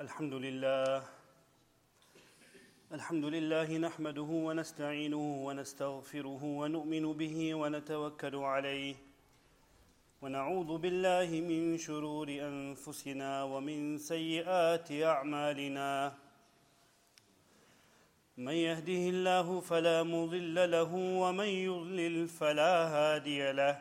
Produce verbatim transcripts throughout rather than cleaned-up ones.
الحمد لله الحمد لله نحمده ونستعينه ونستغفره ونؤمن به ونتوكل عليه ونعوذ بالله من شرور أنفسنا ومن سيئات أعمالنا من يهده الله فلا مضل له ومن يضلل فلا هادي له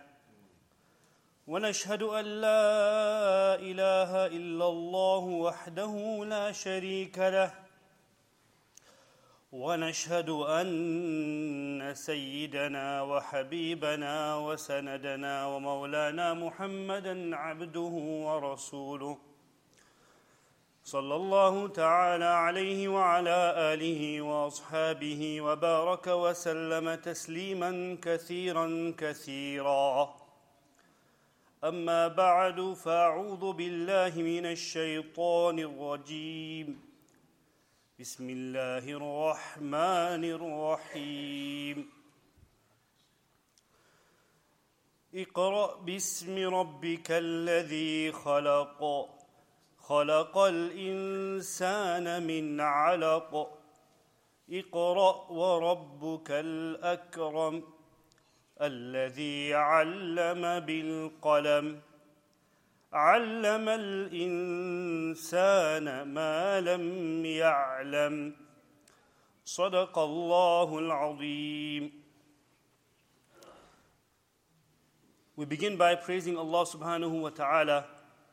ونشهد أن لا إله إلا الله وحده لا شريك له ونشهد أن سيدنا وحبيبنا وسندنا ومولانا محمدًا عبده ورسوله صلى الله تعالى عليه وعلى آله وأصحابه وبارك وسلم تسليمًا كثيرًا كثيرًا أما بعد فأعوذ بالله من الشيطان الرجيم بسم الله الرحمن الرحيم اقرأ باسم ربك الذي خلق خلق الإنسان من علق اقرأ وربك الأكرم الذي علم بالقلم علم الإنسان ما لم يعلم صدق الله العظيم. We begin by praising Allah subhanahu wa ta'ala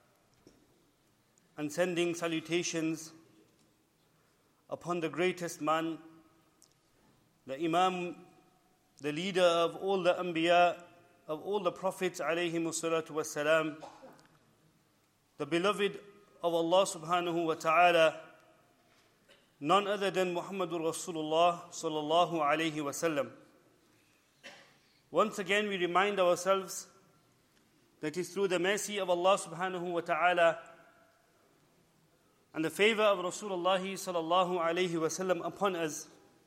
and sending salutations upon the greatest man, the Imam, the leader of all the Anbiya, of all the Prophets alayhimu salatu wassalam, the beloved of Allah subhanahu wa ta'ala, none other than Muhammadur Rasulullah sallallahu alayhi wasallam. Once again we remind ourselves that it's through the mercy of Allah subhanahu wa ta'ala and the favor of Rasulullah sallallahu alayhi wasallam upon us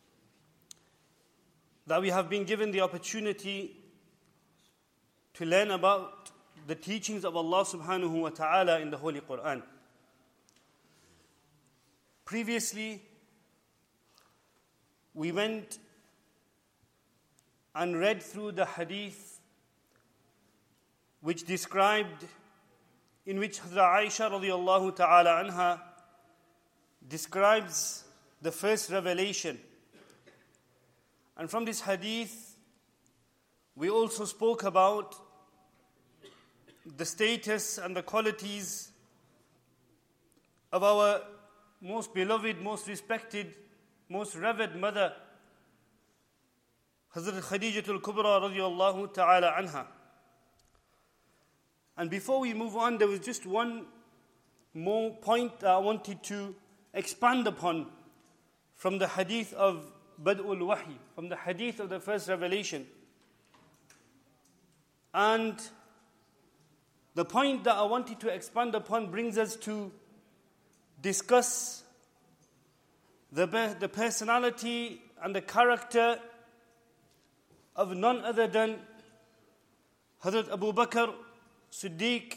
that we have been given the opportunity to learn about the teachings of Allah subhanahu wa ta'ala in the Holy Quran. Previously, we went and read through the hadith which described, in which Hazrat Aisha radiallahu ta'ala anha describes the first revelation. And from this hadith, we also spoke about the status and the qualities of our most beloved, most respected, most revered mother, Hazrat Khadijatul Kubra radiallahu ta'ala anha. And before we move on, there was just one more point that I wanted to expand upon from the hadith of Bad'ul Wahy, from the hadith of the first revelation. And the point that I wanted to expand upon brings us to discuss the, the personality and the character of none other than Hazrat Abu Bakr Siddiq,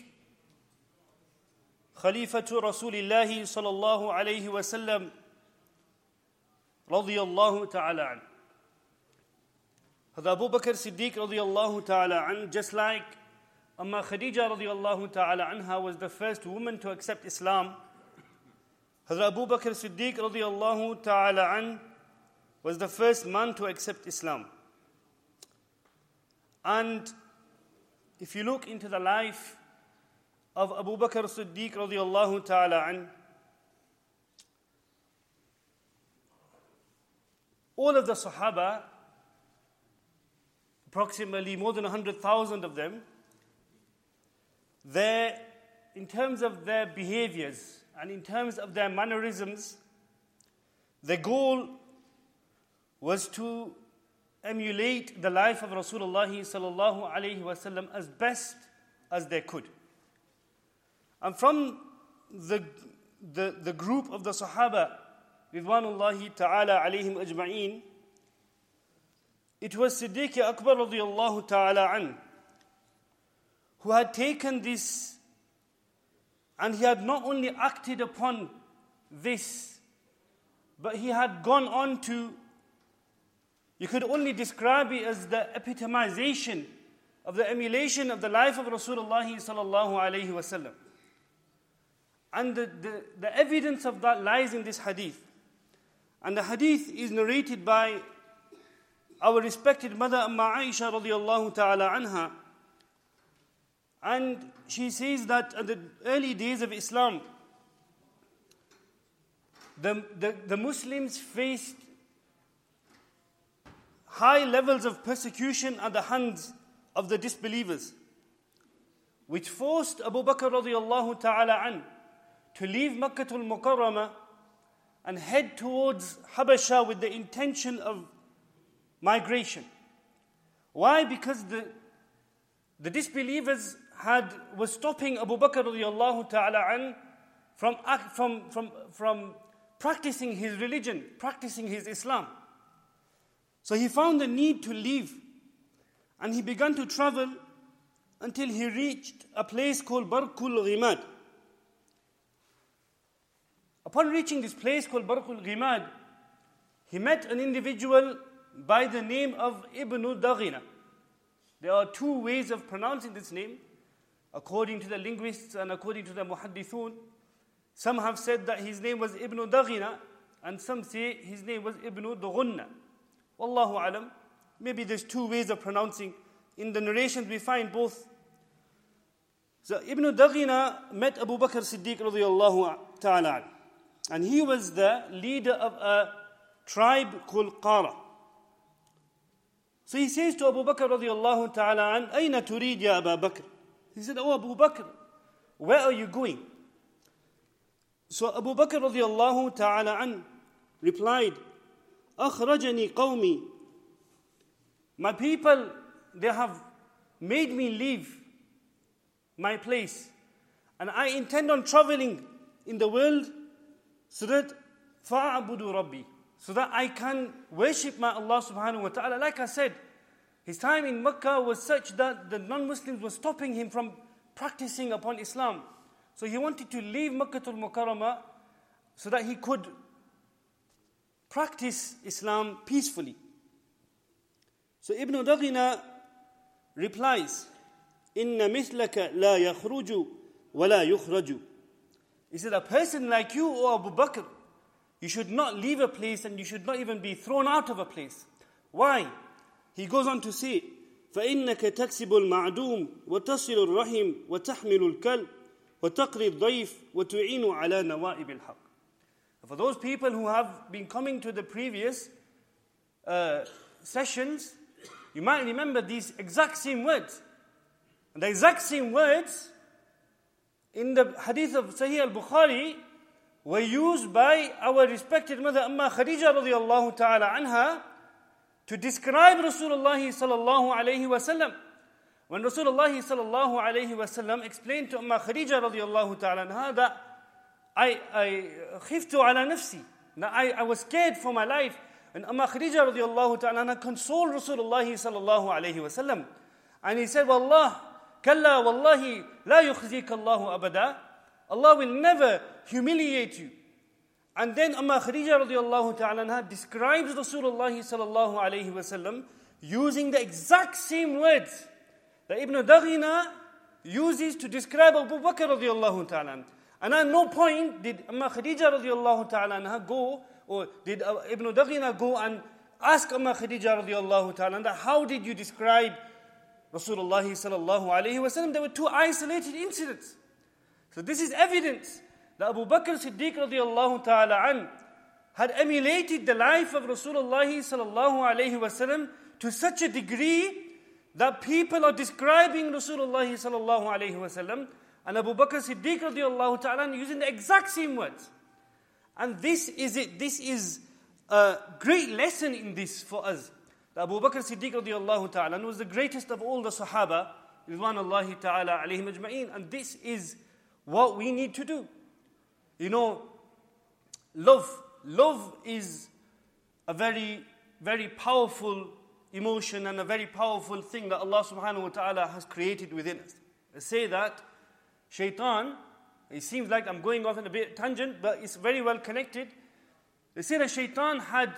Khalifatu Rasulillahi sallallahu alayhi wa sallam, radiyallahu ta'ala an. Hazrat Abu Bakr Siddiq radiyallahu ta'ala an, just like Amma Khadija radiyallahu ta'ala anha was the first woman to accept Islam, Hazrat Abu Bakr Siddiq radiyallahu ta'ala an was the first man to accept Islam. And if you look into the life of Abu Bakr Siddiq radiyallahu ta'ala an, all of the Sahaba, approximately more than one hundred thousand of them, their, in terms of their behaviors and in terms of their mannerisms, the goal was to emulate the life of Rasulullah sallallahu alayhi wasallam as best as they could. And from the, the, the group of the Sahaba, Ridwanullahi ta'ala alayhim ajma'een, it was Siddiq Akbar radiyallahu ta'ala an who had taken this, and he had not only acted upon this, but he had gone on to, you could only describe it as the epitomization of the emulation of the life of Rasulullah sallallahu alayhi wasallam. And the, the, the evidence of that lies in this hadith. And the hadith is narrated by our respected mother Amma Aisha radiyallahu ta'ala anha. And she says that in the early days of Islam, the, the, the Muslims faced high levels of persecution at the hands of the disbelievers, which forced Abu Bakr radiyallahu ta'ala an to leave Makkah al-Mukarramah and head towards Habasha with the intention of migration. Why? Because the, the disbelievers had was stopping Abu Bakr radiyallahu ta'ala an from, from, from, from practicing his religion, practicing his Islam. So he found the need to leave, and he began to travel until he reached a place called Barqul Ghimad. Upon reaching this place called Barqul Ghimad, he met an individual by the name of Ibn Daghina. There are two ways of pronouncing this name, according to the linguists and according to the muhaddithun. Some have said that his name was Ibn Daghina, and some say his name was Ibn Dughunna. Wallahu alam. Maybe there's two ways of pronouncing. In the narrations we find both. So Ibn Daghina met Abu Bakr Siddiq radiyallahu ta'ala, and he was the leader of a tribe called Qara. So he says to Abu Bakr radiyallahu ta'ala an, Ayna turid ya Abu Bakr? He said, Oh Abu Bakr, where are you going? So Abu Bakr radiyallahu ta'ala an replied, Akhrajani qawmi. My people, they have made me leave my place, and I intend on traveling in the world so that fa'abudu rabbi, so that I can worship my Allah subhanahu wa ta'ala. Like I said, his time in Mecca was such that the non-Muslims were stopping him from practicing upon Islam. So he wanted to leave Makkah al-Mukarramah so that he could practice Islam peacefully. So Ibn Daghina replies, Inna mithlaka la yakhruju wa la yukhraju. He said, a person like you, O Abu Bakr, you should not leave a place and you should not even be thrown out of a place. Why? He goes on to say, فَإِنَّكَ تَكْسِبُ الْمَعْدُومِ وَتَصِلُ الرَّحِمِ وَتَحْمِلُ الْكَلْبِ وَتَقْرِي الضَّيْفِ وَتُعِينُ عَلَى نَوَائِبِ الْحَقِّ. For those people who have been coming to the previous uh, sessions, you might remember these exact same words. And the exact same words in the hadith of Sahih al-Bukhari were used by our respected mother Amma Khadija radiyallahu ta'ala anha to describe Rasulullah sallallahu alayhi wa sallam. When Rasulullah sallallahu alayhi wa sallam explained to Amma Khadija radiyallahu ta'ala anha that I, I khiftu ala nafsi, that I, I was scared for my life, and Amma Khadija radiyallahu ta'ala anha consoled Rasulullah sallallahu alayhi wa sallam. And he said, Wallah, kalla wallahi la yukhzika Allahu abada. Allah will never humiliate you. And then Amma Khadija radiyallahu ta'ala anha describes Rasulullah sallallahu alayhi wa sallam using the exact same words that Ibn Daghina uses to describe Abu Bakr radiyallahu ta'ala anha. And at no point did Amma Khadija radiyallahu ta'ala anha go, or did Ibn Daghina go and ask Amma Khadija radiyallahu ta'ala anha, how did you describe Rasulullah sallallahu alayhi wa sallam? There were two isolated incidents. So this is evidence that Abu Bakr Siddiq radiyallahu ta'ala an had emulated the life of Rasulullah sallallahu alayhi wa sallam to such a degree that people are describing Rasulullah sallallahu alayhi wa sallam and Abu Bakr Siddiq radiyallahu ta'ala using the exact same words. And this is it. This is a great lesson in this for us. That Abu Bakr Siddiq radiyallahu ta'ala was the greatest of all the Sahaba, ridwanullahi ta'ala alayhim ajma'in. And this is what we need to do. You know, love. Love is a very, very powerful emotion and a very powerful thing that Allah subhanahu wa ta'ala has created within us. They say that Shaitan It seems like I'm going off in a bit tangent, but it's very well connected. They say that Shaitan had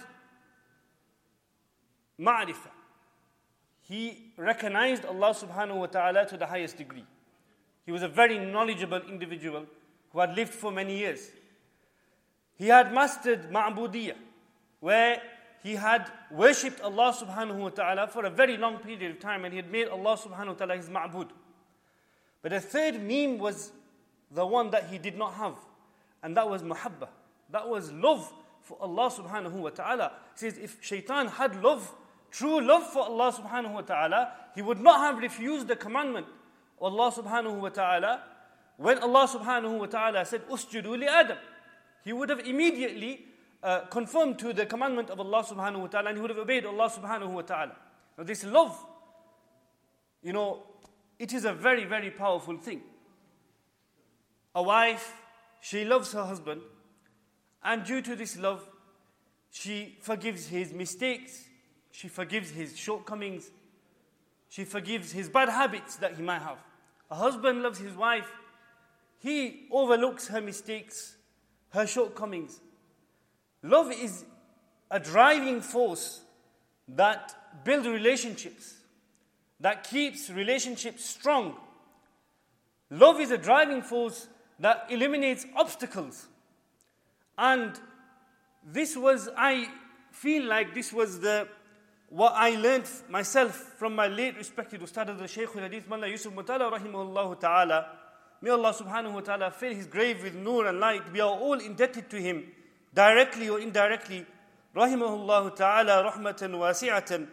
ma'rifah. He recognized Allah subhanahu wa ta'ala to the highest degree. He was a very knowledgeable individual who had lived for many years. He had mastered ma'budiyah, where he had worshipped Allah subhanahu wa ta'ala for a very long period of time, and he had made Allah subhanahu wa ta'ala his ma'bud. But the third meme was the one that he did not have, and that was muhabba. That was love for Allah subhanahu wa ta'ala. He says if Shaitan had love, true love for Allah subhanahu wa ta'ala, he would not have refused the commandment of Allah subhanahu wa ta'ala. When Allah subhanahu wa ta'ala said, Usjudu li Adam, he would have immediately uh, conformed to the commandment of Allah subhanahu wa ta'ala, and he would have obeyed Allah subhanahu wa ta'ala. Now this love, you know, it is a very, very powerful thing. A wife, she loves her husband, and due to this love, she forgives his mistakes, she forgives his shortcomings, she forgives his bad habits that he might have. A husband loves his wife, he overlooks her mistakes, her shortcomings. Love is a driving force that builds relationships, that keeps relationships strong. Love is a driving force that eliminates obstacles. And this was, I feel like this was the what I learned myself from my late respected Ustad of the Shaykh al-Hadith, Mullah Yusuf Mutala rahimahullah ta'ala. May Allah subhanahu wa ta'ala fill his grave with nur and light. We are all indebted to him, directly or indirectly. Rahimahullah ta'ala rahmatan wasi'atan.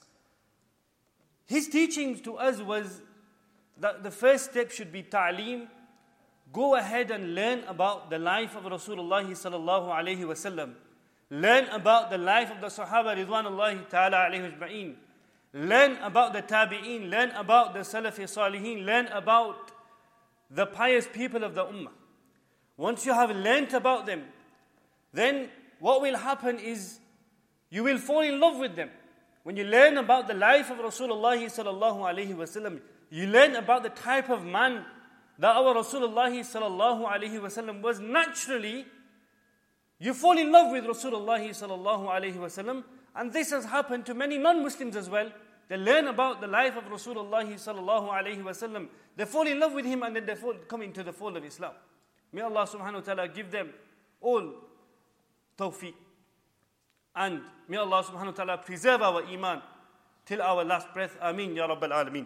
His teachings to us was that the first step should be ta'aleem. Go ahead and learn about the life of Rasulullah sallallahu alayhi wasallam. Learn about the life of the Sahaba ridwanullahi ta'ala alayhi ajma'een. Learn about the tabi'een. Learn about the Salafi Salihin. Learn about the pious people of the Ummah. Once you have learnt about them, then what will happen is you will fall in love with them. When you learn about the life of Rasulullah sallallahu alayhi wasallam, you learn about the type of man that our Rasulullah sallallahu alayhi wasallam was. Naturally, you fall in love with Rasulullah sallallahu alayhi wasallam, and this has happened to many non-Muslims as well. They learn about the life of Rasulullah sallallahu alayhi wasallam. They fall in love with him, and then they fall, come into the fold of Islam. May Allah subhanahu wa ta'ala give them all tawfiq. And may Allah subhanahu wa ta'ala preserve our iman till our last breath. Ameen ya Rabbal Alameen.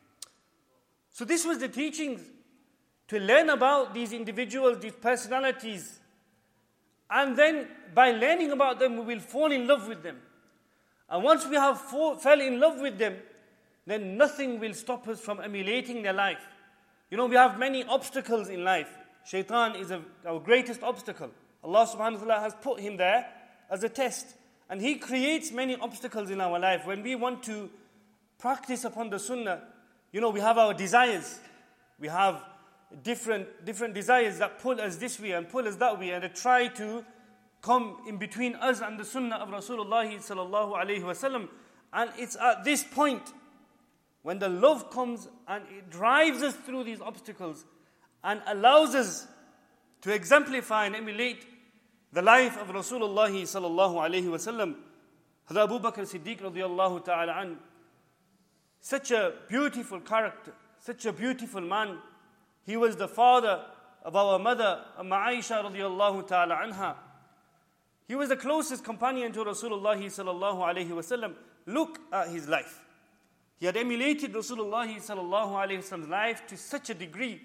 So this was the teachings, to learn about these individuals, these personalities. And then by learning about them, we will fall in love with them. And once we have fall, fell in love with them, then nothing will stop us from emulating their life. You know, we have many obstacles in life. Shaitan is a, our greatest obstacle. Allah subhanahu wa ta'ala has put him there as a test. And he creates many obstacles in our life. When we want to practice upon the sunnah, you know, we have our desires. We have different, different desires that pull us this way and pull us that way, and they try to come in between us and the sunnah of Rasulullah sallallahu alayhi wasallam. And it's at this point when the love comes and it drives us through these obstacles and allows us to exemplify and emulate the life of Rasulullah sallallahu alayhi wasallam. Hazrat Abu Bakr Siddiq radiyallahu ta'ala an, such a beautiful character, such a beautiful man. He was the father of our mother, Amma Aisha radiyallahu ta'ala anha. He was the closest companion to Rasulullah sallallahu alayhi wasallam. Look at his life. He had emulated Rasulullah sallallahu alayhi wasallam's life to such a degree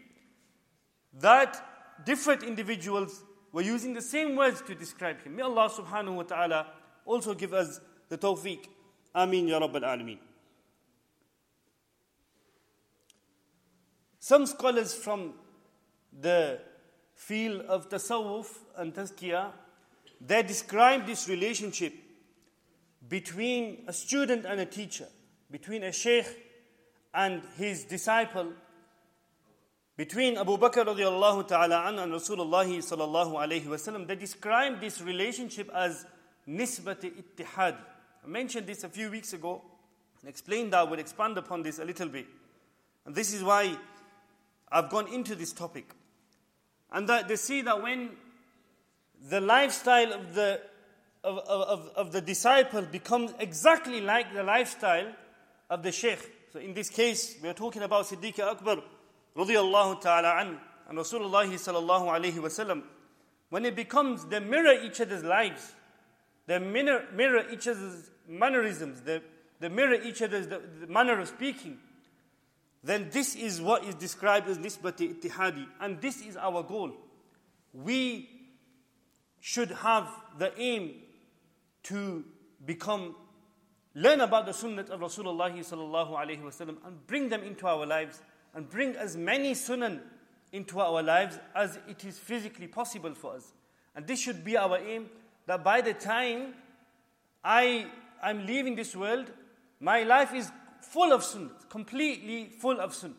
that different individuals were using the same words to describe him. May Allah subhanahu wa ta'ala also give us the tawfiq. Ameen ya Rabbal Alameen. Some scholars from the field of tasawwuf and tazkiyah, they describe this relationship between a student and a teacher, between a sheikh and his disciple, between Abu Bakr radiallahu ta'ala an and Rasulullah sallallahu alayhi wasallam. They describe this relationship as nisbat ittihad. I mentioned this a few weeks ago and explained that. I will expand upon this a little bit. And this is why I've gone into this topic. And that they see that when the lifestyle of the of, of, of the disciple becomes exactly like the lifestyle of the Shaykh. So in this case, we are talking about Siddiq Akbar radiyallahu ta'ala an, and Rasulullah sallallahu alayhi wasallam. When it becomes, they mirror each other's lives, they mirror, mirror each other's mannerisms, they, they mirror each other's the, the manner of speaking, then this is what is described as nisbati ittihadi, and this is our goal. We should have the aim to become, learn about the sunnah of Rasulullah sallallahu alayhi wasallam and bring them into our lives, and bring as many sunnah into our lives as it is physically possible for us. And this should be our aim, that by the time I am leaving this world, my life is full of sunnah, completely full of sunnah.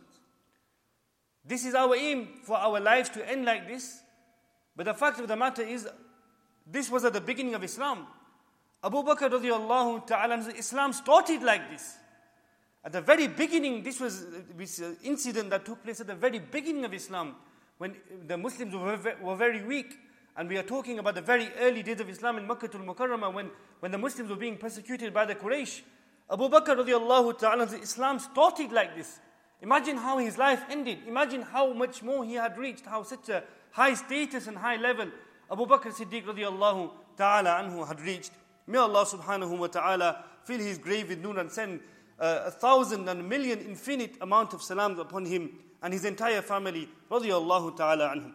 This is our aim, for our lives to end like this. But the fact of the matter is, this was at the beginning of Islam. Abu Bakr radiallahu ta'ala, Islam started like this. At the very beginning, this was this incident that took place at the very beginning of Islam, when the Muslims were, were very weak. And we are talking about the very early days of Islam in Makkah al-Mukarramah, when, when the Muslims were being persecuted by the Quraysh. Abu Bakr radiallahu ta'ala, Islam started like this. Imagine how his life ended. Imagine how much more he had reached, how such a high status and high level Abu Bakr Siddiq radiallahu ta'ala anhu had reached. May Allah subhanahu wa ta'ala fill his grave with nur and send uh, a thousand and a million infinite amount of salams upon him and his entire family radiallahu ta'ala anhum.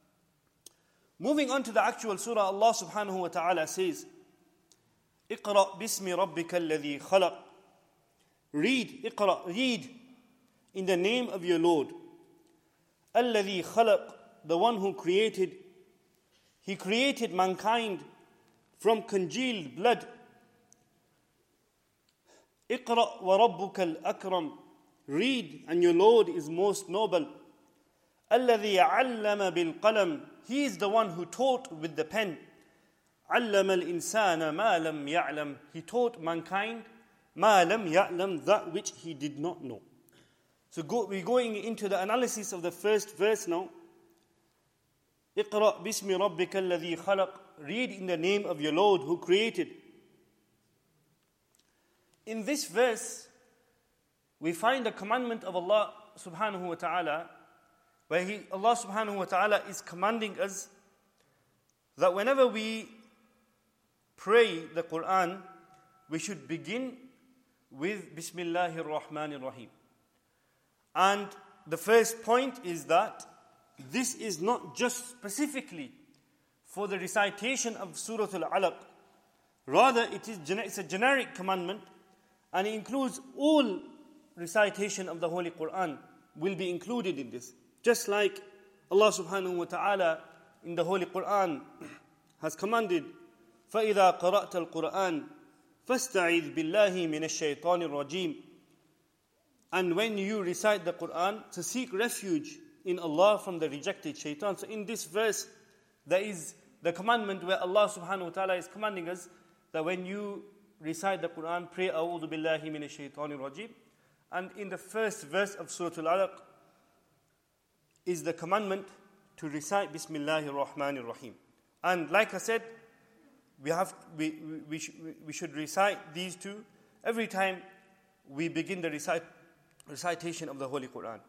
Moving on to the actual surah, Allah subhanahu wa ta'ala says, اقرأ باسم ربك الذي خلق. Read, اقرأ, read in the name of your Lord. الذي خلق, the one who created. He created mankind from congealed blood. اقرأ وربك الأكرم. Read, and your Lord is most noble. الذي علم بالقلم. He is the one who taught with the pen. علم الإنسان ما لم يعلم. He taught mankind ما لم يعلم, that which he did not know. So go, we're going into the analysis of the first verse now. اقرأ باسم ربك الذي خلق. Read in the name of your Lord who created. In this verse, we find the commandment of Allah subhanahu wa ta'ala, where he, Allah subhanahu wa ta'ala is commanding us that whenever we pray the Quran, we should begin with Bismillahir Rahmanir Rahim. And the first point is that this is not just specifically for the recitation of Surah Al-Alaq. Rather, it is it's a generic commandment, and it includes all recitation of the Holy Quran will be included in this. Just like Allah subhanahu wa ta'ala in the Holy Quran has commanded, فَإِذَا قَرَأْتَ الْقُرْآنِ فَاسْتَعِذْ بِاللَّهِ مِنَ الشَّيْطَانِ الرَّجِيمِ. And when you recite the Quran, to seek refuge in Allah from the rejected shaitan. So in this verse, there is the commandment where Allah subhanahu wa ta'ala is commanding us that when you recite the Quran, pray أعوذ بالله من الشيطان الرجيم. And in the first verse of Surah Al-Alaq is the commandment to recite Bismillahir Rahmanir Rahim. And like I said, we have we we, sh- we should recite these two every time we begin the recite, recitation of the Holy Quran.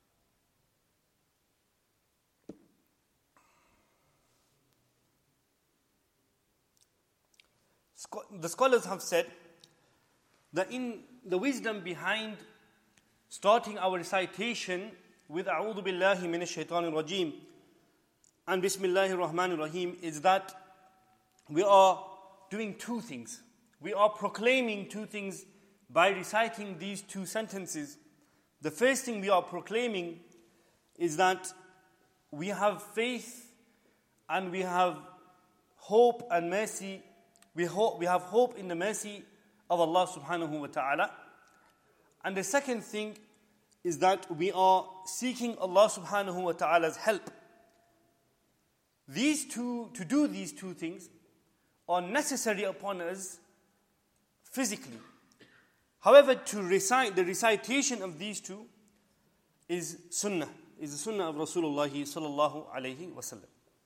The scholars have said that in the wisdom behind starting our recitation with A'udhu Billahi Minash Shaitanir Rajim and Bismillahir Rahmanir Rahim is that we are doing two things. We are proclaiming two things by reciting these two sentences. The first thing we are proclaiming is that we have faith and we have hope and mercy. We hope we have hope in the mercy of Allah subhanahu wa ta'ala. And the second thing is that we are seeking Allah subhanahu wa ta'ala's help. These two, to do these two things are necessary upon us physically. However, to recite, the recitation of these two is sunnah. is the sunnah of Rasulullah sallallahu alayhi wasallam.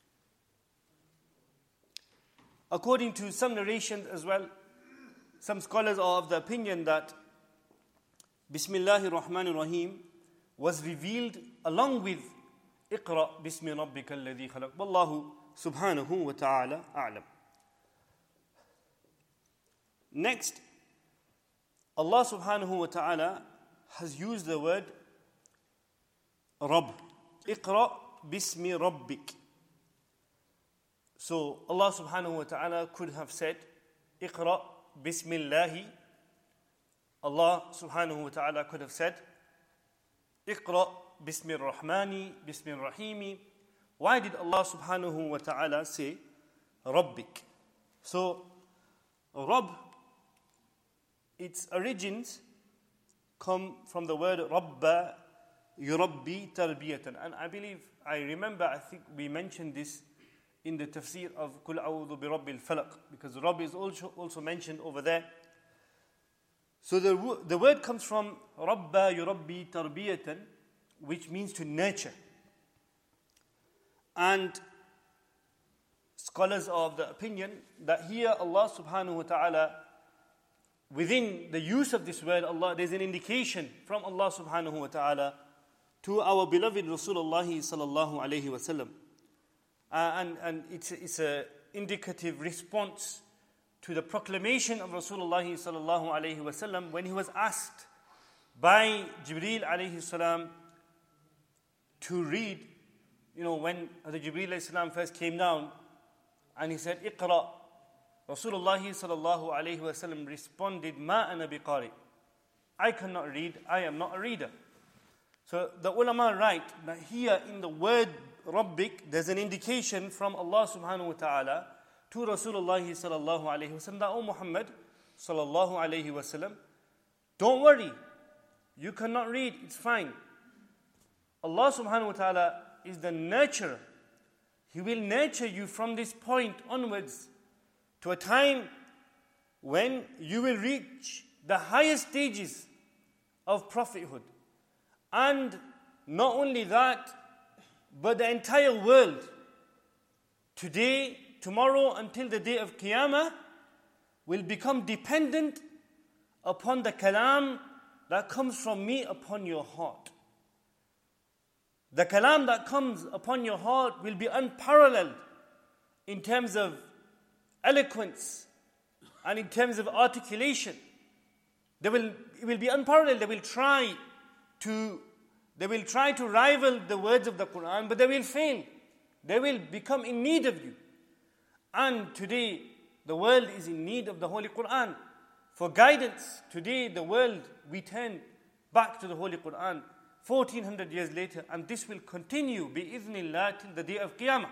According to some narrations as well, some scholars are of the opinion that Bismillahir Rahmanir Rahim was revealed along with Iqra bismi rabbika alladhi khalaq. Wallahu subhanahu wa ta'ala a'lam. Next, Allah subhanahu wa ta'ala has used the word Rabb. Iqra bismi rabbik. So Allah subhanahu wa ta'ala could have said Iqra bismillahi. Allah subhanahu wa ta'ala could have said Iqra bismi rahmani bismi rahimi. Why did Allah subhanahu wa ta'ala say Rabbik? So Rabb, its origins come from the word Rabba yurabbi tarbiyatan. And I believe, I remember, I think we mentioned this in the tafsir of Kul a'udhu bi rabbil falaq, because Rabb is also, also mentioned over there. So the, the word comes from Rabba yurabbi tarbiyatan, which means to nurture. And scholars are of the opinion that here Allah subhanahu wa ta'ala, within the use of this word Allah, there's an indication from Allah subhanahu wa ta'ala to our beloved Rasulullah sallallahu alayhi wa sallam. Uh, and and it's, it's an indicative response to the proclamation of Rasulullah sallallahu alayhi wa sallam when he was asked by Jibreel alayhi salam to read, you know, when the Jibreel alayhi salam first came down and he said, Iqra. Rasulullah sallallahu alayhi wa sallam responded, Ma ana biqari. I cannot read, I am not a reader. So the ulama write that here in the word Rabbik, there's an indication from Allah subhanahu wa ta'ala to Rasulullah sallallahu alayhi wa sallam that, oh Muhammad sallallahu alayhi wa sallam, don't worry, you cannot read, it's fine. Allah subhanahu wa ta'ala is the nurturer. He will nurture you from this point onwards to a time when you will reach the highest stages of prophethood. And not only that, but the entire world, today, tomorrow, until the day of Qiyamah, will become dependent upon the kalam that comes from me upon your heart. The kalam that comes upon your heart will be unparalleled in terms of eloquence and in terms of articulation. They will, it will be unparalleled. They will try to, they will try to rival the words of the Quran, but they will fail. They will become in need of you. And today, the world is in need of the Holy Quran. For guidance, today the world, we turn back to the Holy Quran fourteen hundred years later, and this will continue bi-idhnillah till the day of Qiyamah.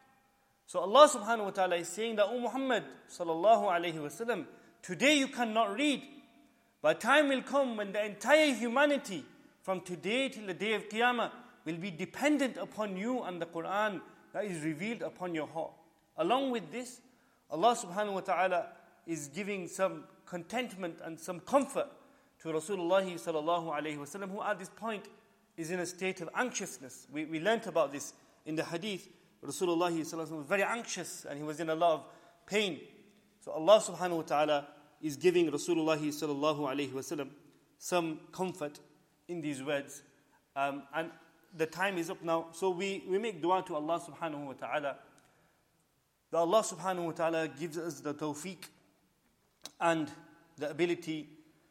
So Allah subhanahu wa ta'ala is saying that, O Muhammad sallallahu alayhi wa sallam, today you cannot read, but time will come when the entire humanity from today till the day of Qiyamah will be dependent upon you and the Quran that is revealed upon your heart. Along with this, Allah subhanahu wa ta'ala is giving some contentment and some comfort to Rasulullah sallallahu alayhi wa sallam, who at this point is in a state of anxiousness. We, we learnt about this in the hadith. Rasulullah sallallahu alayhi wa sallam was very anxious and he was in a lot of pain. So Allah subhanahu wa ta'ala is giving Rasulullah sallallahu alayhi wa sallam some comfort in these words. Um, and the time is up now. So we, we make dua to Allah subhanahu wa ta'ala that Allah subhanahu wa ta'ala gives us the tawfiq and the ability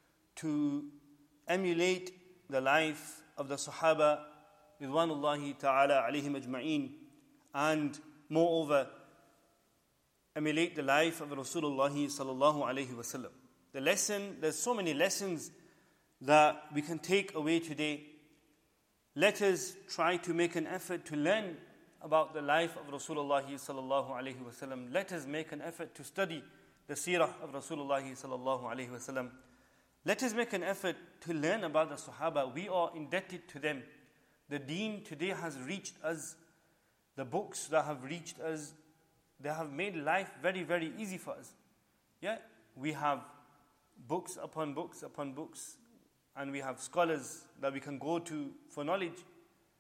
to emulate the life of the Sahaba ridwanullahi ta'ala alayhim ajma'een, and moreover emulate the life of Rasulullah sallallahu alayhi wa sallam. The lesson, there's so many lessons that we can take away today. Let us try to make an effort to learn about the life of Rasulullah sallallahu alayhi wa sallam. Let us make an effort to study the seerah of Rasulullah sallallahu alayhi wa sallam. Let us make an effort to learn about the Sahaba. We are indebted to them. The deen today has reached us. The books that have reached us, they have made life very, very easy for us. Yeah, we have books upon books upon books, and we have scholars that we can go to for knowledge.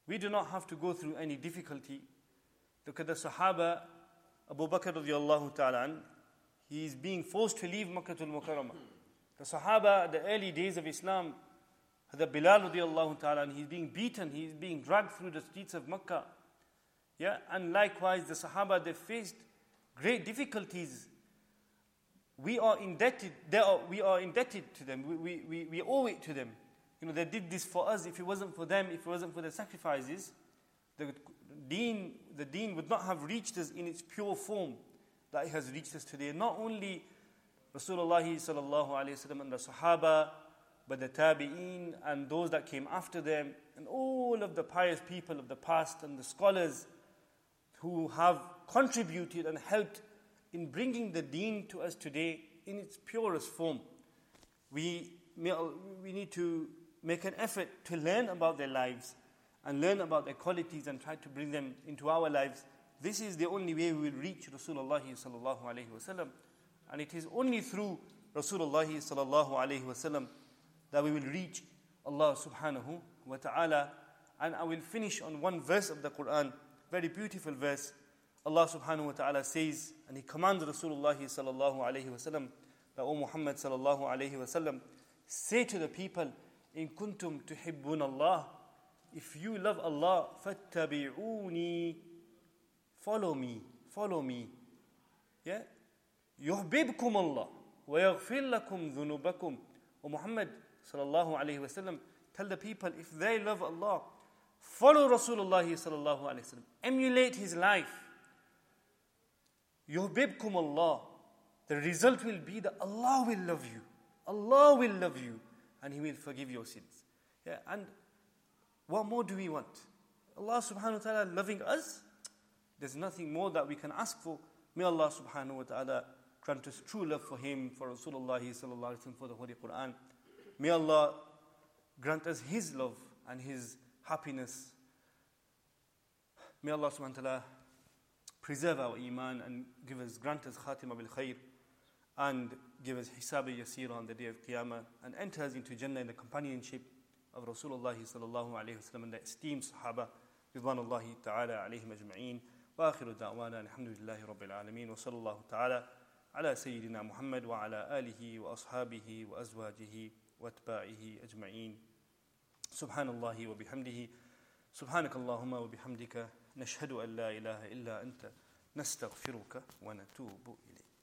We do not have to go through any difficulty. Look at the Sahaba, Abu Bakr radiallahu ta'ala an, he is being forced to leave Makkah al-Mukarramah. The Sahaba, the early days of Islam, the Bilal radiallahu ta'ala an, he's being beaten, he's being dragged through the streets of Makkah. Yeah, and likewise the Sahaba, they faced great difficulties. We are indebted, they are, we are indebted to them, we, we, we, we owe it to them. You know, they did this for us. If it wasn't for them, if it wasn't for their sacrifices, the deen, the deen would not have reached us in its pure form that it has reached us today. Not only Rasulullah sallallahu alayhi wa sallam and the Sahaba, but the Tabi'een and those that came after them, and all of the pious people of the past and the scholars who have contributed and helped in bringing the deen to us today in its purest form. We, we need to make an effort to learn about their lives and learn about their qualities and try to bring them into our lives. This is the only way we will reach Rasulullah sallallahu alayhi wa sallam. And it is only through Rasulullah sallallahu alayhi wa sallam that we will reach Allah subhanahu wa ta'ala. And I will finish on one verse of the Quran, very beautiful verse. Allah subhanahu wa ta'ala says, and He commands Rasulullah sallallahu alayhi wa sallam, that O Muhammad sallallahu alayhi wa sallam, say to the people, in kuntum tuhibbun Allah, if you love Allah, fattabi'uni, follow me, follow me. Yeah? Yuhbibkum Allah, wa yaghfir lakum dhunubakum. O Muhammad sallallahu alayhi wa sallam, tell the people, if they love Allah, follow Rasulullah sallallahu alayhi wa sallam, emulate his life. Yuhbibkum Allah. The result will be that Allah will love you. Allah will love you. And He will forgive your sins. Yeah, and what more do we want? Allah subhanahu wa ta'ala loving us? There's nothing more that we can ask for. May Allah subhanahu wa ta'ala grant us true love for Him, for Rasulullah sallallahu alayhi wa sallam, for the Holy Quran. May Allah grant us His love and His happiness. May Allah subhanahu wa ta'ala preserve our iman and give us, grant us khatima bil khair, and give us hisab yasir on the day of Qiyamah, and enter us into Jannah in the companionship of Rasulullah sallallahu alayhi wa sallam and the esteemed Sahaba ridwanullahi ta'ala alayhim ajma'een. Wa akhiru da'wana alhamdulillahi rabbil alameen wa sallallahu ta'ala ala sayyidina Muhammad wa ala alihi wa ashabihi wa azwajihi wa atba'ihi ajma'een. Subhanallahi wa bihamdihi, subhanakallahumma wa bihamdika, nashhadu an la ilaha illa anta, nastaghfiruka wa natubu ilayk.